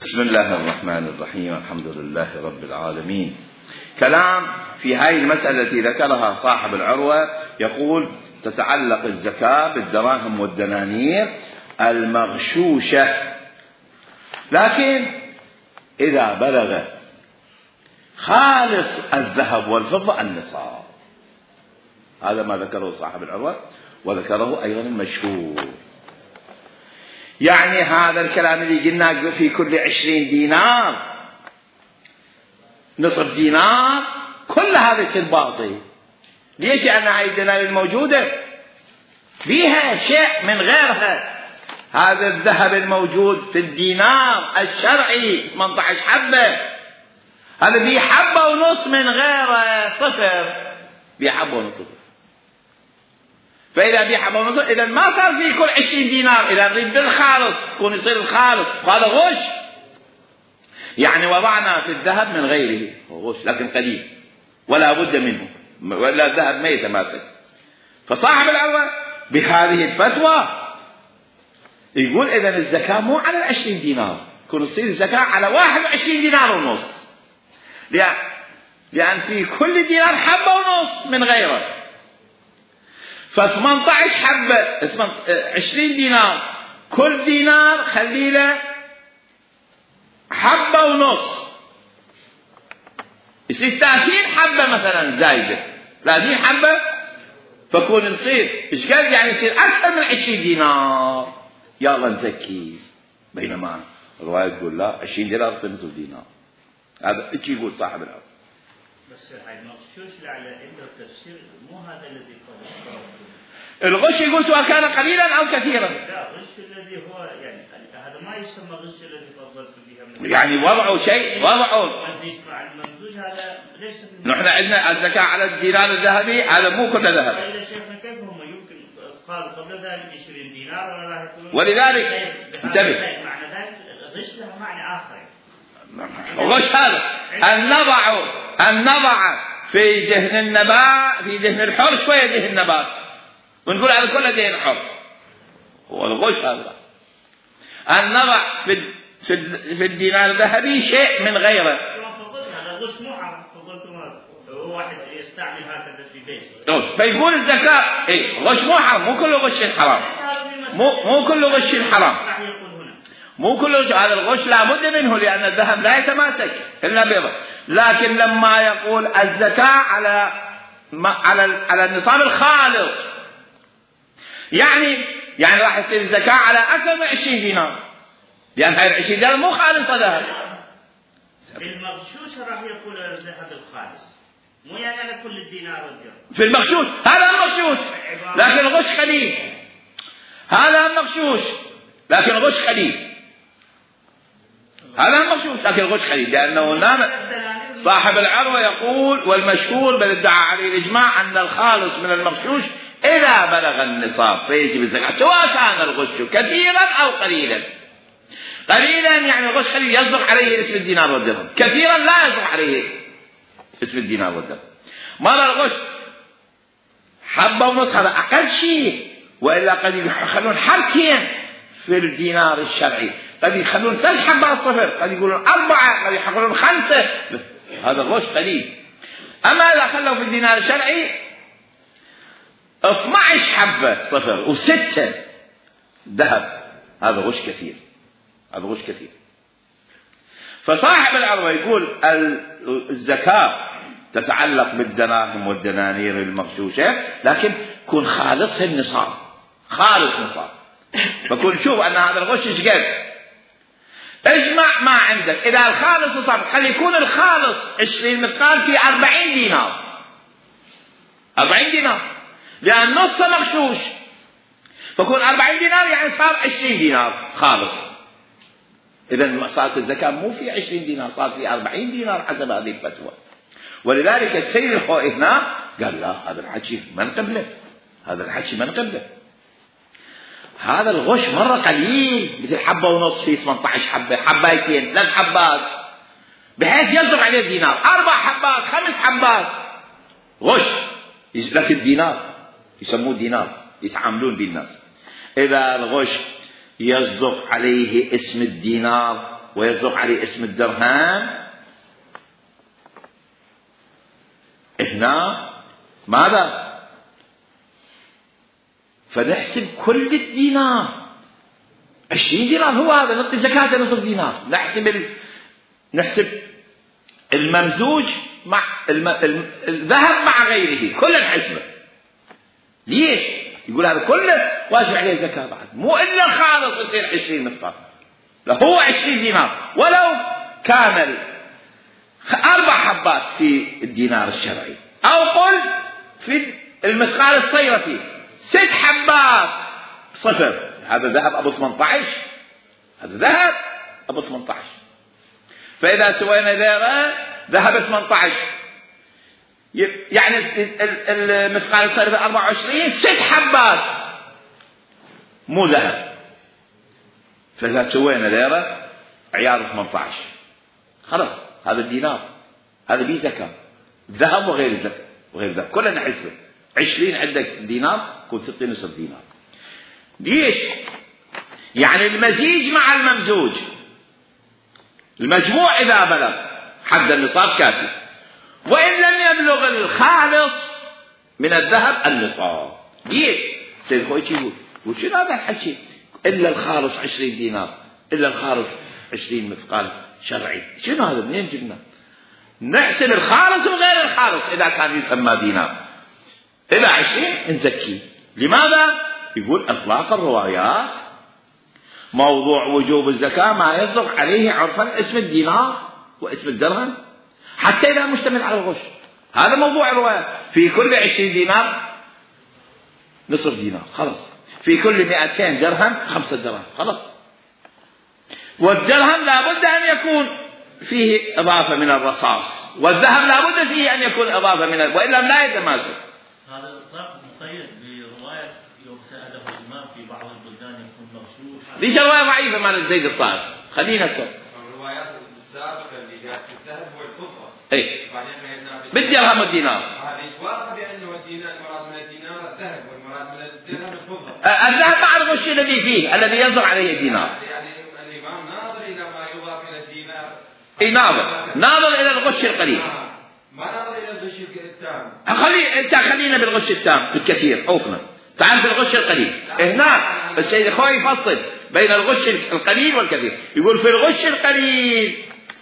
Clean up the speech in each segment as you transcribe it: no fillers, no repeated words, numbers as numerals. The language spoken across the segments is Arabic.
بسم الله الرحمن الرحيم. الحمد لله رب العالمين. كلام في هذه المسألة التي ذكرها صاحب العروة، يقول تتعلق الزكاة بالدراهم والدنانير المغشوشة، لكن إذا بلغ خالص الذهب والفضة النصاب. هذا ما ذكره صاحب العروة، وذكره أيضا المشهور. يعني هذا الكلام اللي قلنا في كل 20 دينار نصف دينار، كل هذا باطل. ليش؟ لأن هذه الدنانير الموجودة فيها شيء من غيرها. هذا الذهب الموجود في الدينار الشرعي 18 حبة، هذا فيه حبة ونص من غيره صفر، فيه حبة ونص. فإذا فيه حبة ونص إذا ما صار فيه كل 20 دينار. إذا نريد بالخالص يكون يصير الخالص، وهذا غش. يعني وضعنا في الذهب من غيره غش، لكن قليل ولا بد منه، ولا الذهب ما يتماسك. فصاحب العروة بهذه الفتوى يقول إذا الزكاة مو على 20 دينار، يكون تصير الزكاة على 21 دينار ونص، لأن في كل دينار حبة ونص من غيره. ف18 حبة 20 دينار، كل دينار خلي له حبة ونص، يصير 30 حبة مثلا زايدة، 30 حبة، فكون نصير ايش قال؟ يعني يصير أكثر من 20 دينار. يلا نزكي. بينما الرواية تقول لا، 20 دينار نصف دينار. هذا ايش يقول صاحب الأرض؟ بس هاي مغشوش على عنده تفسير، مو هذا الذي قال. الغش يقول سواء كان قليلا أو كثيرا. لا، الغش الذي هو يعني هذا ما يسمى غش الذي فضلت به. يعني وضعوا شيء، وضعوا مزيج مع الممزوج، هذا ليس. نحن عندنا الزكاة على الدينار الذهبي، هذا مو كله ذهب. إذا شيخنا كيف هم يمكن قالوا قبل ذلك 20 دينار ولا لا يقولون؟ ولذلك انتبه، معنى ذلك غش له معنى آخر. الغش هذا أن نضع في دهن النبات، في دهن الحر شوية دهن نبات، ونقول على كل دهن حر. هو الغش هذا. أن نضع في الدينار الذهبي شيء من غيره. هذا غش مو حرام. هو واحد يستعمل هكذا في بيته. فيقول الزكاة غش مو حرام، مو كله غش حرام، مو كله غش حرام، مو كله. هذا الغش لا بد منه، لأن الذهب لا يتماسك إلا بيضة. لكن لما يقول الزكاة على النصاب الخالص، يعني راح يصير الزكاة على أكثر من 20 دينار، لأن هاي 20 دينار مو خالصة ذهب. المغشوش راح يقول الذهب الخالص، مو يعني على كل الدينار والدرهم. في المغشوش هذا المغشوش، لكن الغش قليل. هذا المغشوش لكن الغش قليل. هذا المغشوش لكن الغش قليل، لأنه صاحب العروة يقول والمشهور بل ادعى عليه الإجماع أن الخالص من المغشوش إذا بلغ النصاب فيجب الزكاة، سواء كان الغش كثيرا أو قليلا. قليلا يعني الغش قليل يصدق عليه اسم الدينار والدرهم، كثيرا لا يصدق عليه اسم الدينار والدرهم. مرة الغش حبة ونص، هذا أقل شيء، وإلا قد يخلون حركين في الدينار الشرعي، قد يخلون 3 حبات صفر، قد يقولون 4، قد يخلون 5. هذا غش قليل. أما إذا خلوا في الدينار الشرعي 12 حبة صفر و6 ذهب، هذا غش كثير، هذا غش كثير. فصاحب العروة يقول الزكاة تتعلق بالدراهم والدنانير المغشوشة، لكن كون خالص النصاب، خالص نصاب. فكون شوف أن هذا الغش ايش قال؟ اجمع ما عندك، إذا الخالص نصاب خلي يكون الخالص 20 مثقال في 40 دينار، 40 دينار، لأن نص مغشوش، فكون 40 دينار يعني صار 20 دينار خالص. إذا صارت الزكاة مو في 20 دينار، صار في 40 دينار حسب هذه الفتوى. ولذلك السيد الخوئي هنا قال لا، هذا الحكي ما نقبله، هذا الحكي ما نقبله. هذا الغش مرة قليل، مثل حبة ونص في 18 حبة، حبايتين، 3 حبات، بحيث يصدق عليه دينار، 4 حبات، 5 حبات، غش. لكن الدينار يسموه دينار، يتعاملون بالناس. إذا الغش يصدق عليه اسم الدينار ويصدق عليه اسم الدرهم، هنا ماذا؟ فنحسب كل الدينار 20 دينار، هو هذا نعطي زكاة نصف دينار. نحسب الممزوج مع الذهب مع غيره كله نحسبه. ليش؟ يقول هذا كله واجب عليه زكاة بعد، مو إلا الخالص يصير 20 مثقال، لا هو 20 دينار ولو كان 4 حبات في الدينار الشرعي، أو قل في المثقال الصيرفي 6 حبات صفر، هذا ذهب أبو 18، هذا ذهب أبو 18. فإذا سوينا ذهب 18 يعني المثقال الصيرفي 24 6 حبات مو ذهب. فإذا سوينا ذهب عيار 18 خلاص هذا الدينار هذا به زكاة، ذهب وغير زكاة وغير ذهب كلنا نحسبه. 20 عندك دينار كل 60 نصف دينار. ليش؟ يعني المزيج مع الممزوج المجموع إذا بلغ حد النصاب كافي، وإن لم يبلغ الخالص من الذهب النصاب. ليش؟ سيد خوي يقول وشنو هذا الحكي؟ إلا الخالص 20 دينار، إلا الخالص 20 مثقال شرعي، شنو هذا؟ منين جبنا؟ نحسن الخالص وغير الخالص إذا كان يسمى دينار، إذا 20 نزكيه. لماذا؟ يقول إطلاق الروايات موضوع وجوب الزكاة ما يصدق عليه عرفا اسم الدينار واسم الدرهم، حتى إذا مشتمل على الغش. هذا موضوع الروايات. في كل 20 دينار نصف دينار خلاص، في كل 200 درهم 5 درهم خلاص. والدرهم لابد أن يكون فيه إضافة من الرصاص، والذهب لابد فيه أن يكون إضافة من وإلا لا يتماسك. هذا الإطلاق مقيد برواية يوم سأله الإمام في بعض البلدان يكون مغشوش. ليش رواية ضعيفة مال زيد الصالح؟ خلينا نكتب الروايات السابقة اللي جاءت في الذهب والفضة. إيه بالدرهم والدينار. هذه واضح بأنه الدينار مراد من الدينار الذهب والمراد من الدرهم الفضة. الذهب مع الغش الذي فيه الذي ينظر عليه الدينار. يعني الإمام ناظر إلى ما يضاف إلى الدينار. إيه ناظر إلى الغش القليل. ما ناظر إلى الغش التام. خلينا بالغش التام بالكثير أوفنا. تعال في الغش القليل. هناك السيد الخوي يفصل بين الغش القليل والكثير. يقول في الغش القليل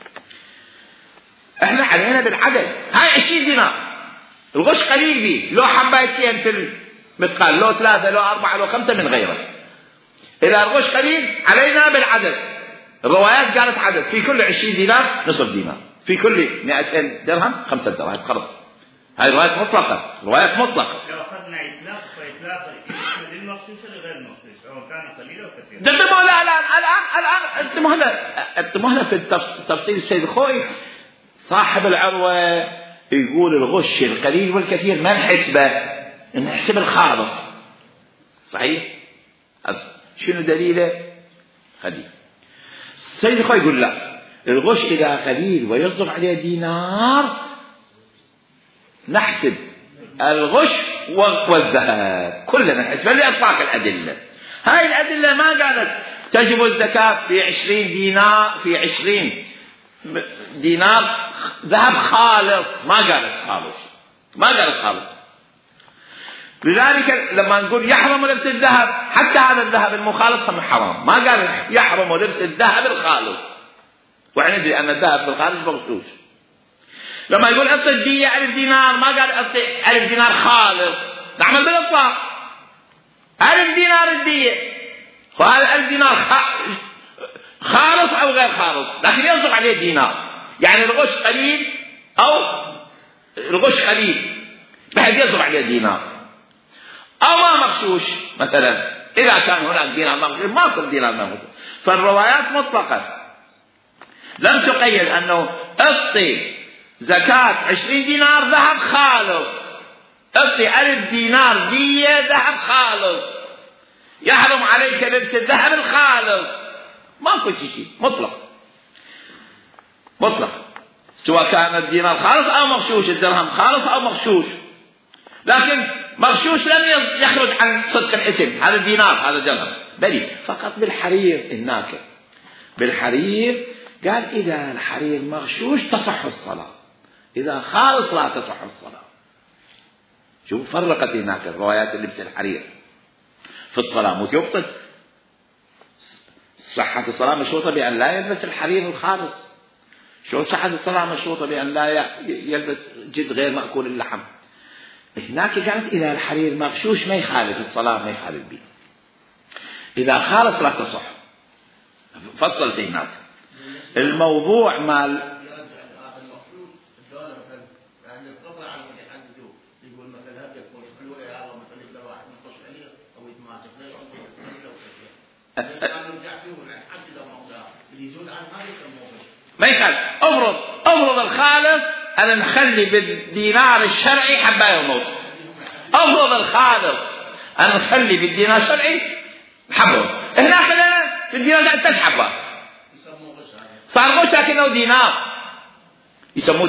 احنا علينا بالعدد، هاي 20 دينار الغش قليل به، لو حبايتين في المثقال، لو 3 لو 4 لو 5 من غيره. إذا الغش قليل علينا بالعدد. الروايات قالت عدد، في كل 20 دينار نصف دينار، في كل 200 درهم 5 دراهم خلاص. هاي روايات مطلقة، روايات مطلقة. لو أخذنا إطلاق فإطلاق للمخصوص لغير المخصوص سواء كان قليل أو كثير. الآن انتم هنا في تفصيل السيد الخوي صاحب العروة يقول الغش القليل والكثير ما نحسبه، نحسب الخالص. صحيح؟ شنو دليله؟ خليل السيد الخوي يقول لا، الغش إذا قليل ويصدق عليه دينار نحسب الغش والذهب كلنا نحسب لإطلاق الأدلة. هاي الأدلة ما قالت تجب الزكاة في 20 دينار، في 20 دينار ذهب خالص، ما قالت خالص، ما قالت خالص. لذلك لما نقول يحرم لبس الذهب، حتى هذا الذهب المخالص هم حرام، ما قال يحرم لبس الذهب الخالص، وندري أن الذهب الخالص مغشوش. لما يقول أعطي الدية 1000 دينار، ما قال أعطي 1000 دينار خالص، نعمل بالإطلاق 1000 دينار الدية، وهذا 1000 دينار خالص أو غير خالص، لكن يصدق عليه دينار. يعني الغش قليل أو الغش قليل بحيث يصدق عليه دينار، أو ما مغشوش مثلا. إذا كان هناك دينار مغشوش ما كل دينار مغشوش. فالروايات مطلقة لم تقيد أنه أعطي زكاة 20 دينار ذهب خالص، أعطي 1000 دينار دية ذهب خالص، يحرم عليك لبس الذهب الخالص. ما كل شيء مطلق، مطلق، سواء كان الدينار خالص أو مغشوش، الدرهم خالص أو مغشوش. لكن مغشوش لم يخرج عن صدق الاسم، هذا دينار هذا درهم، بل فقط بالحرير. هناك بالحرير قال إذا الحرير مغشوش تصح الصلاة، إذا خالص لا تصح الصلاة. شوف فرقت هناك الروايات اللبس الحرير في الصلاة مو يبطل صحة الصلاة مشروطة بأن لا يلبس الحرير الخالص. شو صحة الصلاة مشروطة بأن لا يلبس جد غير مأكول اللحم. هناك قالت إذا الحرير مغشوش ما يخالف الصلاة، ما يخالف به، إذا خالص لا تصح. فصلت هناك الموضوع مال ما يخالف. افرض الخالص أنا نخلي بالدينار الشرعي حباية ونص، افرض الخالص أنا نخلي بالدينار الشرعي حبة ونص، هنا خلينا في الدينار 3 حبات صار غش لكنه دينار، يسموه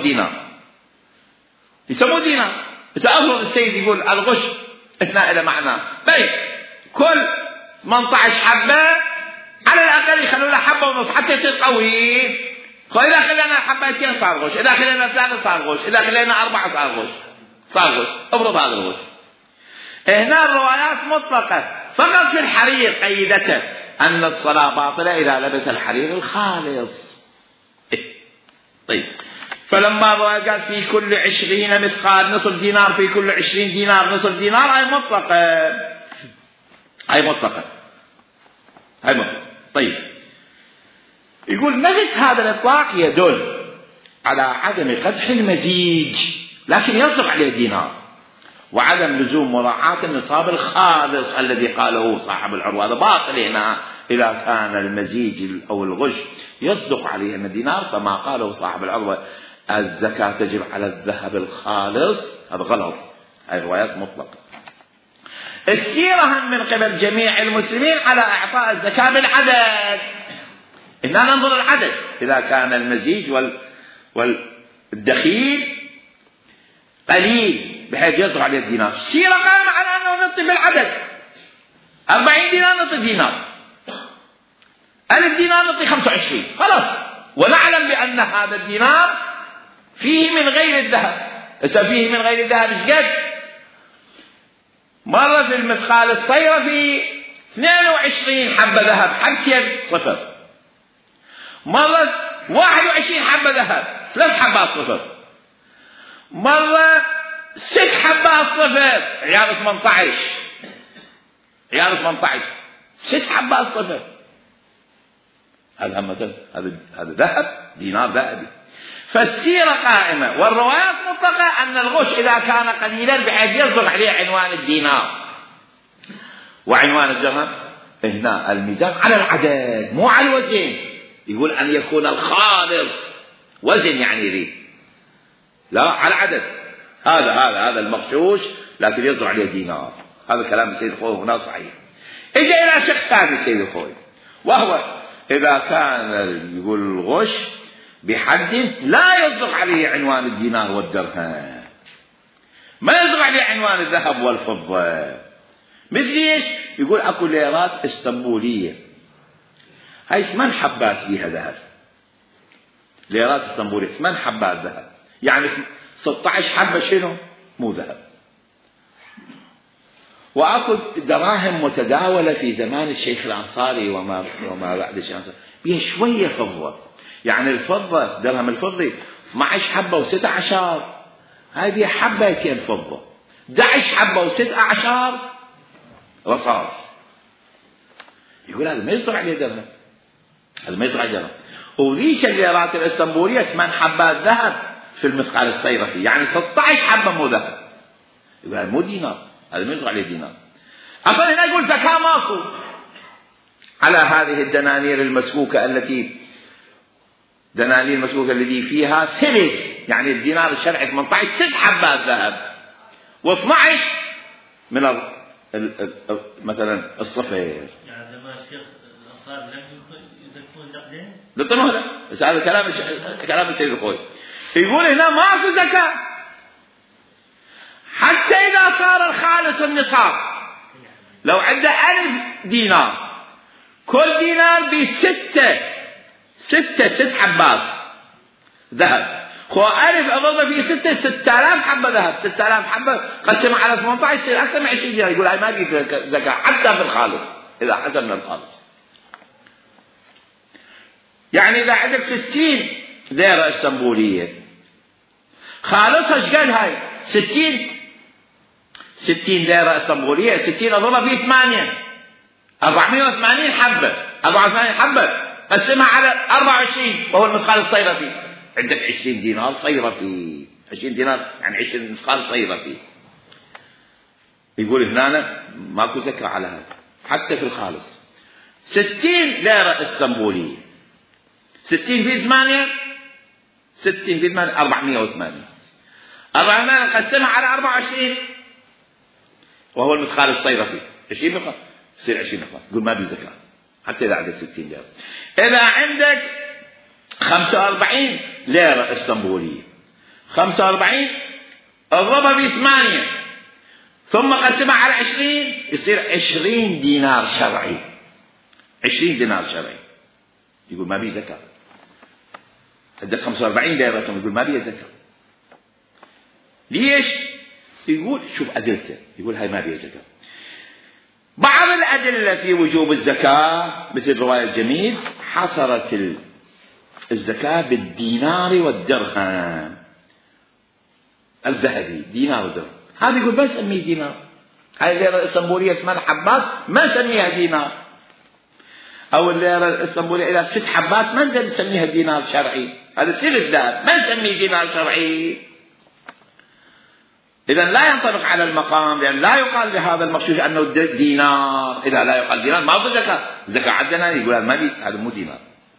دينار. إذا افرض السيد يقول الغش هنا إلى معنى طيب كل 18 حبة على الأقل يخلوا له حبة ونص حتى يصير قوي. إذا خلينا حبتين صار غش، إذا خلينا 3 صار غش، إذا خلينا 4 صار غش. افرض هذا الغش. هنا الروايات مطلقة، فقط في الحرير قيدته أن الصلاة باطلة إذا لبس الحرير الخالص. طيب فلما قال في كل 20 مثقال نصف دينار، في كل 20 دينار نصف دينار، هاي مطلقة. طيب يقول نفس هذا الإطلاق يدل على عدم قدح المزيج، لكن يصدق عليه دينار، وعدم لزوم مراعاة النصاب الخالص الذي قاله صاحب العروة. هذا باطل هنا إذا كان المزيج أو الغش يصدق عليه أن دينار، فما قاله صاحب العروة الزكاة تجب على الذهب الخالص هذا غلط. هذه الروايات مطلقة. السيرة من قبل جميع المسلمين على إعطاء الزكاة بالعدد. إننا ننظر العدد، إذا كان المزيج والدخيل قليل بحيث يصدق عليه الدينار. السيرة قائمة على أنه نعطي بالعدد، 40 دينار نعطي دينار، 1000 دينار نعطي 25 خلاص. ونعلم بأن هذا الدينار فيه من غير الذهب. فيه من غير الذهب ايش قد؟ مرة في المثقال الصيرة في 22 حبة ذهب حكي 0، مرة 21 حبة ذهب 3 حبات 0، مرة 6 حبات 0 عيار 18 6 حبات 0. هذا مثلا هذا ذهب، دينار ذهبي. فالسيرة قائمة والروايات مطلقة أن الغش إذا كان قليلا بحيث يصدق عليه عنوان الدينار وعنوان الدرهم. هنا الميزان على العدد مو على الوزن. يقول أن يكون الخالص وزن يعني يريد، لا على العدد. هذا المغشوش لكن يصدق عليه دينار. هذا كلام السيد الخوي هنا صحيح. إجا إلى شق ثاني السيد الخوي، وهو إذا كان يقول الغش بحد لا يصدق عليه عنوان الدينار والدرهم، ما يصدق عليه عنوان الذهب والفضة. مثل ايش؟ يقول اكو ليرات اسطنبولية، هاي 8 حبات فيها ذهب، ليرات اسطنبولية 8 حبات ذهب، يعني 16 حبة شنو؟ مو ذهب. واكو دراهم متداولة في زمان الشيخ الأنصاري وما بعد الشيخ الأنصاري بيها شوية فضة، يعني الفضة درهم الفضي 12 حبة و16، هاي بيها حبتين فضة، 11 حبة و16 رصاص. يقول هذا ما يصدق عليه درهم، هذا ما يصدق عليه درهم. وليش الليرات الاسطنبولية 8 حبات ذهب في المثقال الصيرفي، يعني 16 حبة مو ذهب. يقول هذا مو دينار، هذا ما يصدق عليه دينار. أصلا هنا يقول زكاة ماكو على هذه الدنانير المسكوكة دنانير المسكوكة التي فيها ثلث، يعني الدينار الشرعي 18 6 حبات ذهب، و12 من مثلا الصفير. يعني زمان الشيخ الأنصاري لم يزكون نقدين؟ لطنه بس هذا كلام السيد الخوي. يقول هنا ماكو زكاة حتى إذا صار الخالص النصاب. لو عنده 1000 دينار، كل دينار ب6 ست حبات ذهب. خو ألف أضرب فيه 6000 حبة ذهب. 6000 حبة قسمها على 18 يصير أكثر من 20 دينار. يقول هاي ما بي زكاة حتى في الخالص إذا حسبنا الخالص. يعني إذا عندك 60 ليرة اسطنبولية خالصها ايش قد هاي؟ 60 ليرة اسطنبولية. 60 أضربها فيه 8 480 حبة. 480 حبة قسمها على 24 وهو المثقال الصيرفي. عندك 20 دينار صيرفي. 20 دينار يعني 20 مثقال صيرفي. يقول هنا ماكو زكاة على هذا حتى في الخالص. 60 ليرة اسطنبولية 60 في 8 60 في 8 480. 480 قسمها على 24 وهو المثقال الصيرفي. 20 مثقال يصير 20 مثقال. يقول ما بي زكاة حتى إذا عندك 60 ليرة. إذا عندك 45 ليرة اسطنبولية 45 اضربها في 8 ثم قسمها على 20 يصير 20 دينار شرعي. 20 دينار شرعي. يقول ما بي زكاة. عندك 45 ليرة يقول ما بي زكاة. ليش؟ يقول شوف أدلته. يقول هاي ما بي زكاة. بعض الأدلة في وجوب الزكاة مثل رواية الجميل حصرت الزكاة بالدينار والدرهم الذهبي. دينار ودرهم. هذا يقول بس سميه دينار. هاي الليرة الاسطنبولية 8 حبات ما سميها دينار. أو الليرة الاسطنبولية إلى 6 حبات ما نقدر نسميها دينار شرعي. هذا ثلث ذهب ما نسميه دينار شرعي. إذا لا ينطبق على المقام لأن لا يقال لهذا المغشوش أنه دينار. إذا لا يقال دينار ما هو زكاة. زكاة عندنا يقول هذا مو دينار.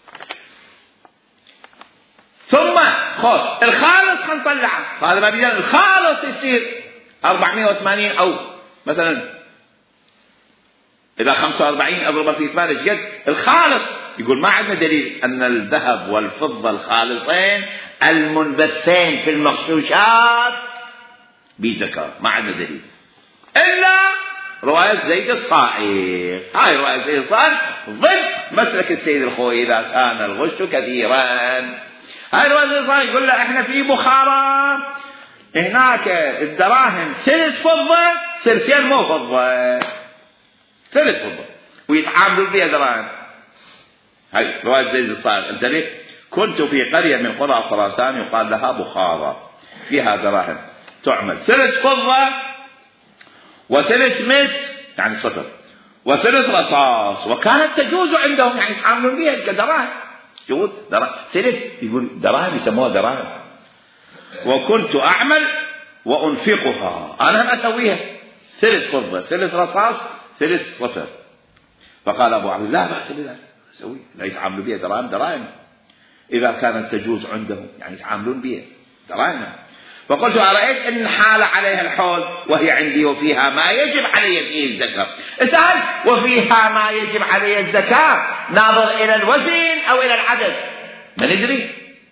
ثم خذ الخالص حنطلعه. هذا ما بيجي الخالص يصير 480 أو مثلا إذا 45 أضرب في 8 قد الخالص. يقول ما عندنا دليل أن الذهب والفضة الخالصين المنبثين في المغشوشات بزكاة. ما عندنا دليل إلا رواية زيد الصائغ. هاي رواية زيد الصائغ ضد مسلك السيد الخوئي إذا كان الغش كثيرا. هاي رواية زيد الصائغ يقول له إحنا في بخارى هناك الدراهم ثلث فضة ثلثين مو فضة ثلث فضة ويتعاملوا بها دراهم. هاي رواية زيد الصائغ. انتبه كنت في قرية من قرى خراسان يقال لها بخارى فيها دراهم تعمل ثلث فضة وثلث مس يعني صفر وثلث رصاص وكانت تجوز عندهم يعني يتعاملون بها كدراهم. جوز دراهم ثلث يقول دراهم يسموها دراهم. وكنت أعمل وأنفقها أنا أسويها ثلث فضة ثلث رصاص ثلث صفر. فقال أبو عبد الله لا بأس بذلك أسوي لا يتعاملوا بها دراهم إذا كانت تجوز عندهم يعني يتعاملون بها دراهم. فقلت أرأيت إن حال عليها الحول وهي عندي وفيها ما يجب علي فيه الزكاة. اسأل وفيها ما يجب علي الزكاة ناظر إلى الوزن أو إلى العدد؟ ما ندري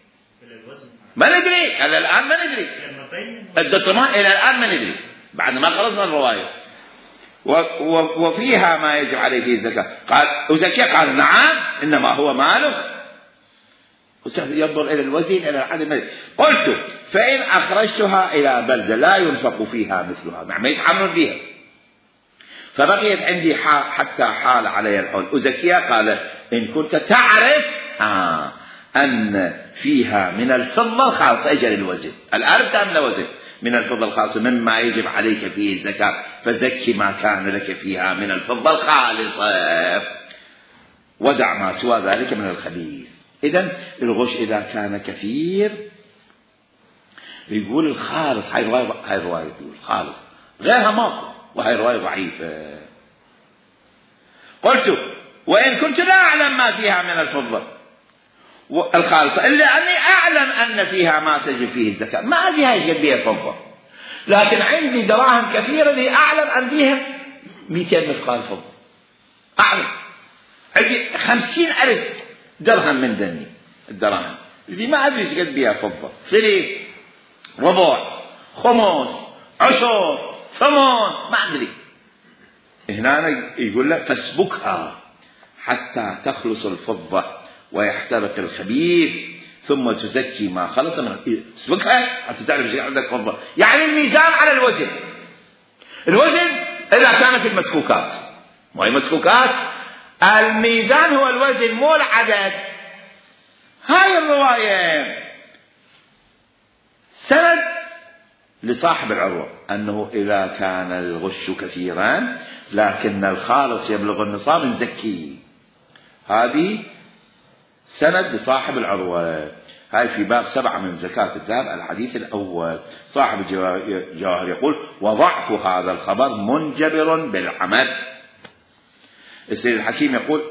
هذا الآن ما ندري الدكتور إلى الآن ما ندري بعد ما خلصنا الرواية. وفيها ما يجب عليه فيه الزكاة. قال أزكي؟ قال نعم إنما هو مالك ينظر إلى الوزن إلى العدد. قلت فإن أخرجتها إلى بلدة لا ينفق فيها مثلها ما يتعاملون بها فبقيت عندي حتى حال علي الحول أزكيها؟ قال إن كنت تعرف أن فيها من الفضة الخالصة أجل الوزن الآن تعمل وزن من الفضة الخالصة مما يجب عليك فيه الزكاة فزكي ما كان لك فيها من الفضة الخالصة ودع ما سوى ذلك من الخبيث. إذن الغش إذا كان كثير يقول الخالص. هاي رواية يقول الخالص غيرها ماكو وهي رواية ضعيفة. قلت وإن كنت لا أعلم ما فيها من الفضة الخالصة إلا أني أعلم أن فيها ما تجب فيه الزكاة ما أدري هاي قد بيها فضة لكن عندي دراهم كثيرة لي أعلم أن فيها 200 مثقال فضة. أعلم عندي 50,000 درهم من ذني الدراهم اللي ما أدري إيش قد بيها فضة ثلث ربع خمس عشر ثمن ما أدري. هنا يقول لك فاسبكها حتى تخلص الفضة ويحترق الخبيث ثم تزكي ما خلص من اسبكها حتى تعرف ايش عندك فضة. يعني الميزان على الوزن. الوزن إذا كانت المسكوكات، وهي مسكوكات، الميزان هو الوزن مو العدد. هاي الرواية سند لصاحب العروة أنه إذا كان الغش كثيرا لكن الخالص يبلغ النصاب نزكي. هذه سند لصاحب العروة. هاي في باب 7 من زكاة الذهب الحديث الأول. صاحب الجواهر يقول وضعف هذا الخبر منجبر بالعمل. السيد الحكيم يقول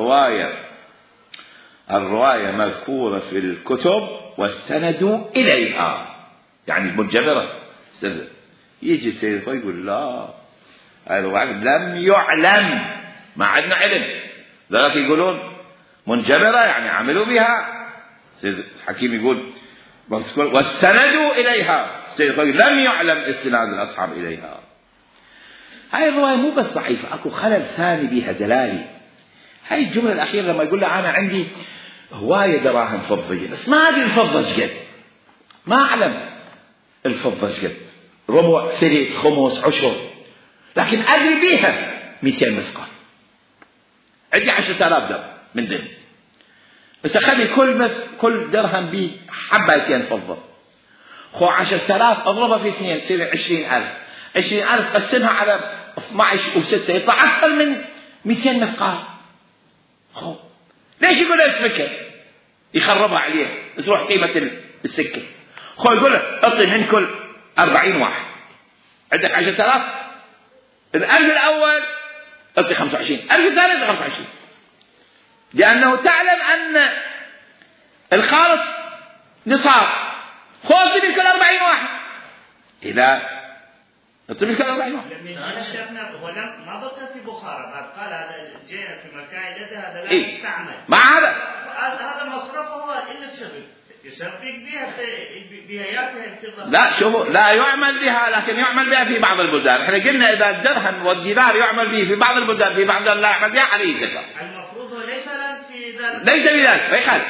الرواية مذكورة في الكتب واستندوا إليها، يعني منجبرة. يجي السيد يقول لا، الرواية لم يعلم، ما عندنا علم، ذلك يقولون منجبرة يعني عملوا بها. السيد الحكيم يقول واستندوا إليها، السيد يقول لم يعلم استناد الأصحاب إليها. هاي الرواية مو بس ضعيفة، أكو خلل ثاني بها دلالي. هاي الجملة الأخيرة لما يقول له أنا عندي هواية دراهم فضية بس ما أدري الفضة شقد، ما أعلم الفضة شقد، ربع ثلث خمس عشر، لكن أدري بيها 200 مثقال، عندي 10,000 درهم من ضمن، بس أخلي كل درهم بيه حبتين فضة، خو 10,000 أضربها في 2 يصير 20,000. 20,000 قسمها على 12 و6 يطلع أكثر من 200 مثقال. خو ليش يقول له اسمك يخربها عليه تروح قيمة السكة؟ خو يقول له اعطي من كل 40 واحد، عندك 10,000، الألف الأول اعطي 25، الألف الثالث 25، لأنه تعلم أن الخالص نصاب. خو اعطي من كل 40 واحد، إذا اعطي من كل 40 واحد. هو ما بقى في بخارى، قال هذا جينا في مكان لدى هذا لا يستعمل. مع هذا مصرفه هو إلا الشغل يشرفك بها ياكل. لا شوفوا، لا يعمل بها، لكن يعمل بها في بعض البلدان. احنا قلنا إذا الدرهم والدينار يعمل به في بعض البلدان، في بعض البلدان لا يعمل بها، عليه الزكاة. المفروض هو ليس في ذلك، ليس بذلك.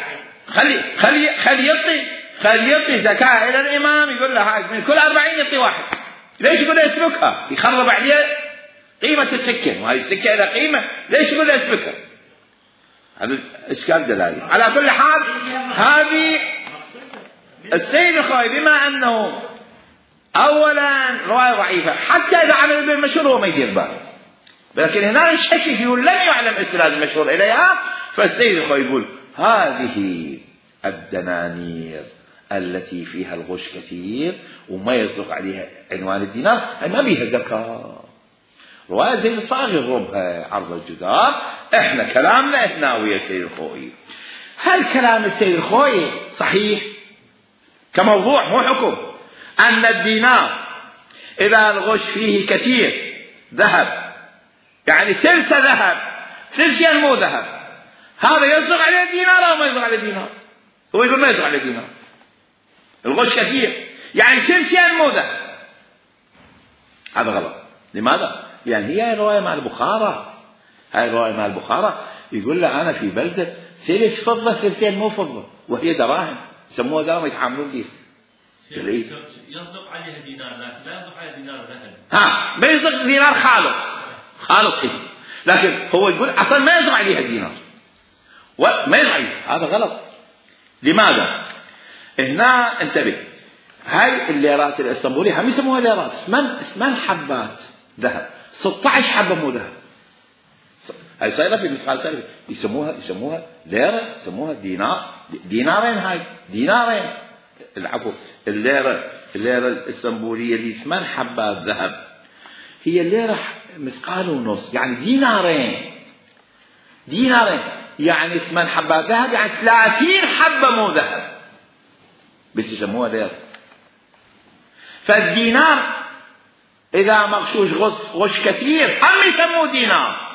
خلي يعطي زكاة إلى الإمام، يقول له هاي من كل 40 يعطي واحد. ليش يقول له اسمكها؟ يخرب عليه قيمة السكة، وهي السكة إلى قيمة، ليش يقول له اسمكها؟ هذا إشكال دلالي. على كل حال هذه السيد الخوي بما أنه أولا رواية ضعيفة، حتى إذا عمل بالمشهور هو ما يدير باله، لكن هنا الشك يقول لم يعلم استناد المشهور إليها. فالسيد الخوي يقول هذه الدنانير التي فيها الغش كثير وما يصدق عليها عنوان الدينار ما بيها زكاة. رواية زي الصاغر ربها عرض الجدار. احنا كلامنا احنا ويا السيد الخوي. هل كلام السيد الخوي صحيح كموضوع مو حكم أن الدينار إذا الغش فيه كثير ذهب، يعني ثلث ذهب ثلثين مو ذهب، هذا يصدق عليه الدينار أو ما يصدق عليه الدينار؟ هو يقول ما يصدق عليه الدينار، الغش كثير يعني ثلثين مو ذهب. هذا غلط. لماذا؟ يعني هي رواية مع البخارى، هاي رواية مع البخارى يقول له أنا في بلدة ثلث فضة ثلثين مو فضة، وهي دراهم يسموها دراهم يتعاملون بها. يصدق عليها دينار لكن لا يصدق عليها دينار ذهب. ما يصدق دينار خالص إيه. لكن هو يقول أصلا ما يصدق عليها دينار وما يصدق عليها. هذا غلط. لماذا؟ هنا انتبه، هاي الليرات الاسطنبولية هم يسموها ليرات، اسمان حبات ذهب، 16 حبة مو ذهب. هاي صايرة في مثقال ثالث يسموها ليرة، يسموها دينارين. هاي دينارين، العفو الليرة الاسطنبولية اللي 8 حبات ذهب هي الليرة مثقال ونص، يعني دينارين يعني 8 حبات ذهب يعني 30 حبة مو ذهب، بس يسموها ليرة. فالدينار إذا مغشوش غش كثير هم يسموه دينار.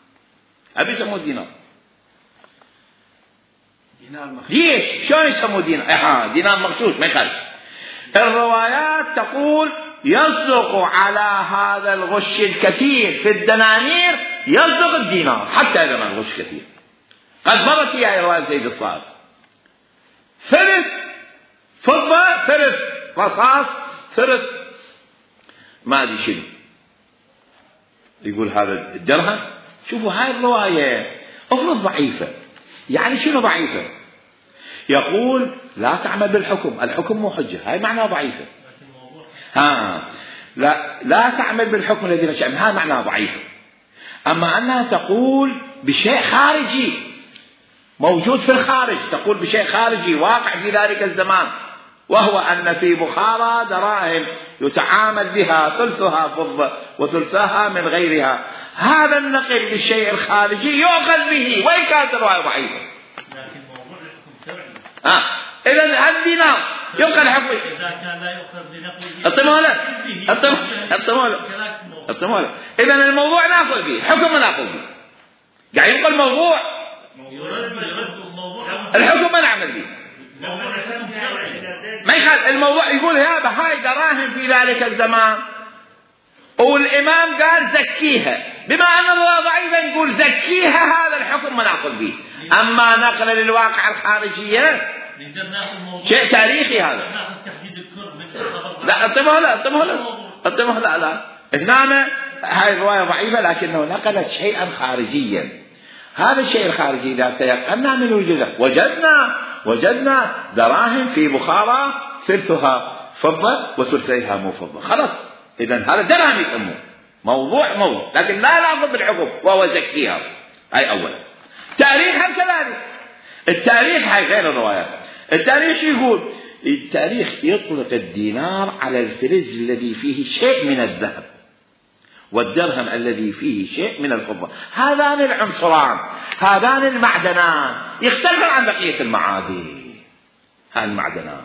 ليش؟ شلون يسموه دينار؟ دينار مغشوش ما يخالف. الروايات تقول يصدق على هذا الغش الكثير في الدنانير، يصدق الدينار حتى إذا ما الغش كثير. قد مرت هي رواية زيد الصائغ. ثلث فضة، ثلث رصاص، ثلث ما أدري شنو. يقول هذا الدرهم. شوفوا هاي الرواية أفرض ضعيفة، يعني شنو ضعيفة؟ يقول لا تعمل بالحكم، الحكم مو حجة، هاي معناها ضعيفة. لا تعمل بالحكم الذي نشأ، هاي معناها ضعيفة. أما أنها تقول بشيء خارجي موجود في الخارج، تقول بشيء خارجي واقع في ذلك الزمان، وهو أن في بخارى دراهم يتعامل بها ثلثها فضة وثلثها من غيرها، هذا النقل للشيء الخارجي يؤخذ به وإن كانت الرواية ضعيفة. لكن موضوع الحكم شرعي. إذا الدينار يبقى الحكم. إذا كان لا يؤخذ بنقله إذا الموضوع ناخذ به، حكم ناخذ به، يعني يبقى الموضوع الحكم ما نعمل به. ما يخالف الموضوع، يقول هاي دراهم في ذلك الزمان والإمام قال زكيها، بما أن الله ضعيفا نقول زكيها، هذا الحكم ما ناخذ به. أما نقل للواقع الخارجية شيء تاريخي هذا. لا انتبهوا لا هنا هاي الرواية ضعيفة لكنه نقلت شيئا خارجيا. هذا الشيء الخارجي إذا تيقنا من وجوده وجدنا دراهم في بخارى ثلثها فضة وثلثيها مو فضة، خلاص إذا هذا درهم يسموه موضوع، لكن لا نأخذ بالحكم وهو زكيها. هاي أولا. تاريخها كذلك، التاريخ هاي غير الروايات. التاريخ يقول التاريخ يطلق الدينار على الفلز الذي فيه شيء من الذهب، والدرهم الذي فيه شيء من الفضة. هذان العنصران، هذان المعدنان يختلفان عن بقية المعادن. هذه المعدنان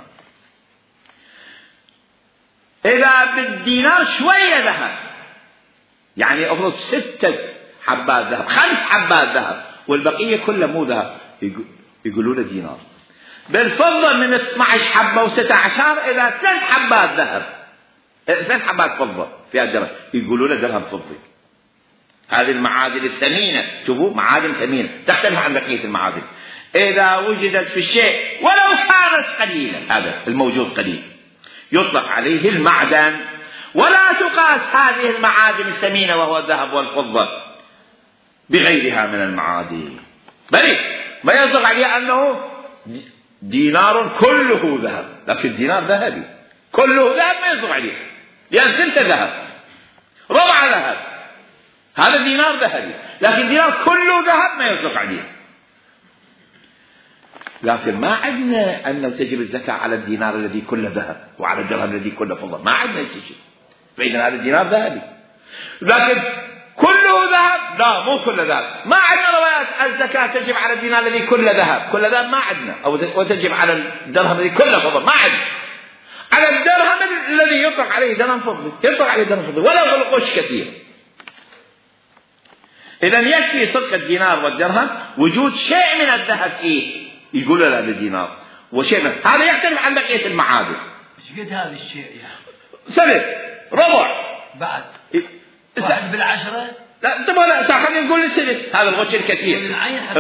إذا بالدينار شوية ذهب، يعني أفرض 6 حبات ذهب، 5 حبات ذهب، والبقية كلها مو ذهب، يقولون دينار. بالفضة من 12 حبة و16 إلى 3 حبات ذهب، 3 حبات فضة في الدرهم، يقولون درهم فضي. هذه المعادن الثمينة، شوفوا معادن ثمينة تختلف عن بقية المعادن. إذا وجدت في الشيء ولو كانت قليلة، هذا الموجود قليل، يطلق عليه المعدن، ولا تقاس هذه المعادن الثمينة وهو الذهب والفضة بغيرها من المعادن، بل ما يصدق عليه أنه دينار كله ذهب، لكن الدينار ذهبي كله ذهب ما يصدق عليه، لأن ثلث ذهب ربع ذهب، هذا دينار ذهبي، لكن دينار كله ذهب ما يصدق عليه. لكن ما عندنا أن تجب الزكاة على الدينار الذي كله ذهب وعلى الدرهم الذي كله فضة، ما عندنا شيء، فإذا هذا الدينار ذهبي، لكن كله ذهب لا مو كله ذهب. ما عندنا روايات الزكاة تجب على الدينار الذي كله ذهب، كله ذهب ما عندنا، أو تجب على الدرهم الذي كله فضة ما عندنا. على الدرهم الذي يطلق عليه درهم فضة يطلق عليه درهم فضة ولو بالقش كثير. إذا يكفي صدق الدينار والدرهم وجود شيء من الذهب فيه، يقول له الدينار وشيء من هذا يختلف عن بقية المعادن. ايش قد هذا الشيء يعني؟ ثلث ربع بعد 1/10. لا انت خلينا نقول الثلث، هذا الغش الكثير،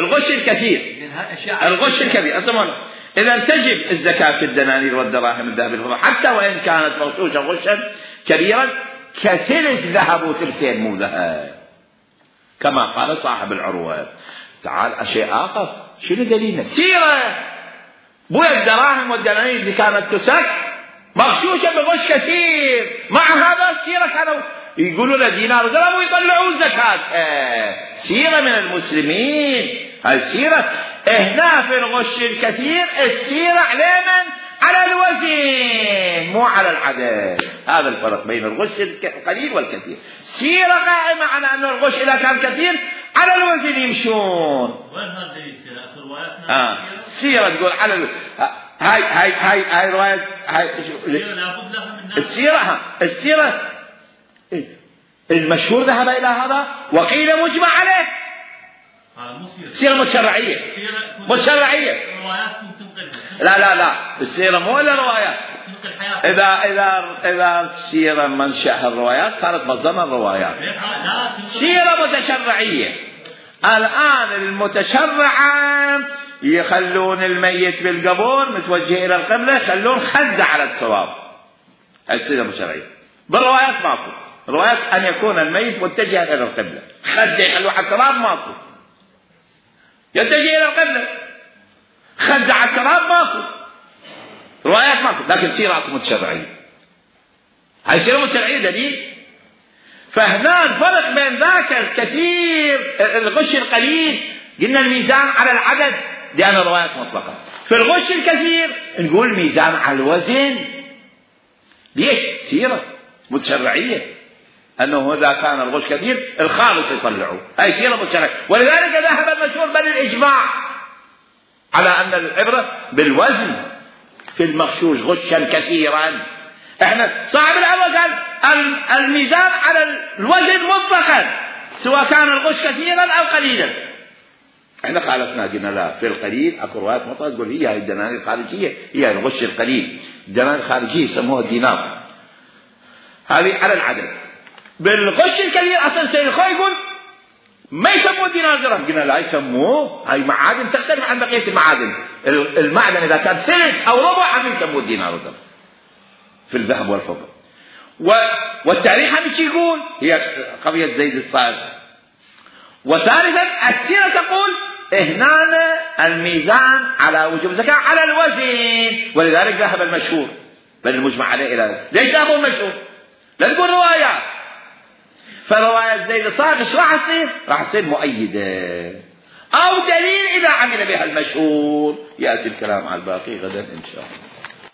الغش الكبير. إذا تجب الزكاة في الدنانير والدراهم الذهب الفضة حتى وإن كانت مغشوشة غشا كبيرا كثلث ذهب وثلثين مو ذهب، كما قال صاحب العروة. تعال شيء آخر، شنو دليلنا؟ سيرة بويا الدراهم والدنانير اللي كانت تسك مغشوشة بغش كثير، مع هذا السيرة كانوا يقولون دينار ودرهم ويطلعون زكاة. سيرة من المسلمين، السيرة هنا في الغش الكثير، السيرة على من؟ على الوزن مو على العدد. هذا الفرق بين الغش القليل والكثير. سيرة قائمة على أن الغش إذا كان كثير على الوزن يمشون. وين هذا في رواياتنا؟ سيرة تقول على هاي رواية السيرة المشهور ذهب إلى هذا وقيل مجمع عليه. سيرة متشرعية. لا السيرة مو إلا روايات. إذا سيرة منشأها الروايات صارت مصدر الروايات. سيرة متشرعية الآن المتشرعة يخلون الميت بالقبور متوجه إلى القبلة، يخلون خد على الصواب. هذه السنة الشرعية. بالروايات ماكو روايات أن يكون الميت متجها إلى القبلة، خد يخلوه على التراب ماكو، يتجه إلى القبلة خد على التراب ماكو، روايات ماكو، لكن سيرة متشرعية. هاي سيرة متشرعية دليل. فهنا الفرق بين ذاك الكثير الغش القليل قلنا الميزان على العدد لأن الروايات مطلقة، في الغش الكثير نقول ميزان على الوزن. ليش؟ سيرة متشرعية أنه إذا كان الغش كثير الخالص يطلعه، هاي سيرة متشرعية. ولذلك ذهب المشهور بل الإجماع على أن العبرة بالوزن في المغشوش غشا كثيرا. احنا صاحب الأول قال الميزان على الوزن مطلقا سواء كان الغش كثيرا أو قليلا. احنا خالفنا قلنا لا، في القليل اكو روايات مطلقة تقول هي الدنانير الخارجية هي الغش القليل، الدنانير الخارجية يسموها الدينار، هذه على العدد. بالغش الكثير اصلا سيد الخوي يقول ما يسموه دينار درهم، قلنا لا يسموه، هاي معادن تختلف عن بقية المعادن. المعدن اذا كان ثلث او ربع هم يسموه دينار درهم في الذهب والفضة. والتاريخ هم يقول هي قضية زيد الصائغ. وثالثا السيرة تقول هنا الميزان على وجوب الزكاة على الوزن، ولذلك ذهب المشهور بل المجمع عليه إلى ليش ذهبوا المشهور؟ لا تقول روايات، فرواية زيد الصائغ ايش راح تصير مؤيدة أو دليل إذا عمل بها المشهور. يأتي الكلام على الباقي غدا إن شاء الله.